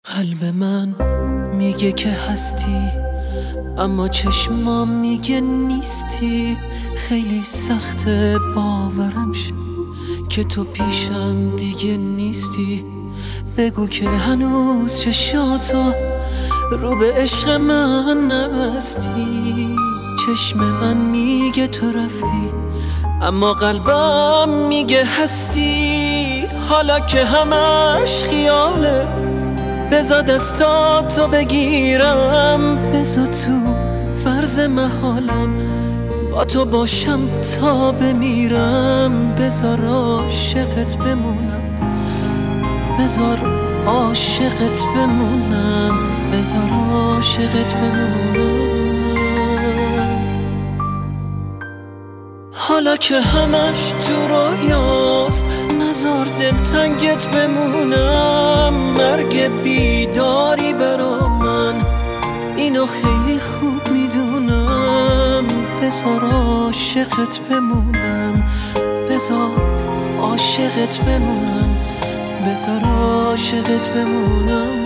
قلب من میگه که هستی، اما چشمام میگه نیستی. خیلی سخته باورم شه که تو پیشم دیگه نیستی. بگو که هنوز چشاتو رو به عشق من نبستی. چشم من میگه تو رفتی، اما قلبم میگه هستی. حالا که همش خیاله، بذار دستاتو بگیرم، بذار تو فرض محالم با تو باشم تا بمیرم. بذار عاشقت بمونم، بذار عاشقت بمونم، بذار عاشقت بمونم. حالا که همش تو رویاست، نذار دلتنگت بمونم. مرگ بیداری برا من، اینو خیلی خوب میدونم. بذار عاشقت بمونم، بذار عاشقت بمونم، بذار عاشقت بمونم.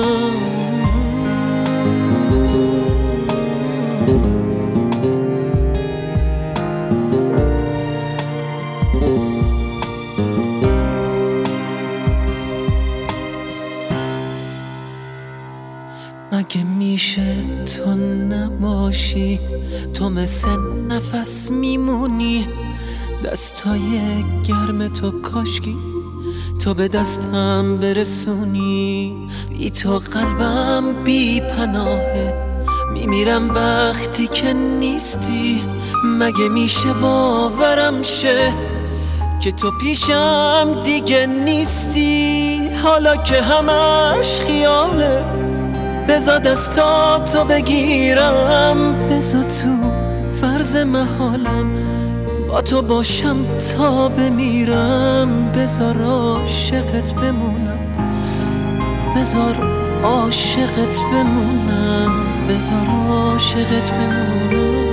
مگه میشه تو نباشی؟ تو مثل نفس میمونی، دستای گرم تو کاشکی تو به دستم برسونی. بی تو قلبم بی پناهه، میمیرم وقتی که نیستی. مگه میشه باورم شه که تو پیشم دیگه نیستی؟ حالا که همش خیاله، بذار دستاتو بگیرم، بذار تو فرض محالم با تو باشم تا بمیرم. بذار عاشقت بمونم، بذار عاشقت بمونم، بذار عاشقت بمونم.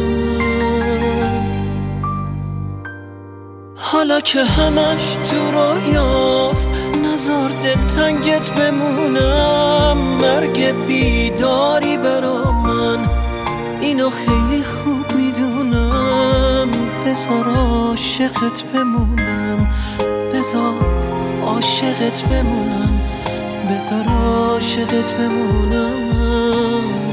حالا که همش تو رویاست، نذار دلتنگت بمونم. مرگ بیداری برا من، اینو خیلی خوب میدونم. بذار عاشقت بمونم، بذار عاشقت بمونم، بذار عاشقت بمونم.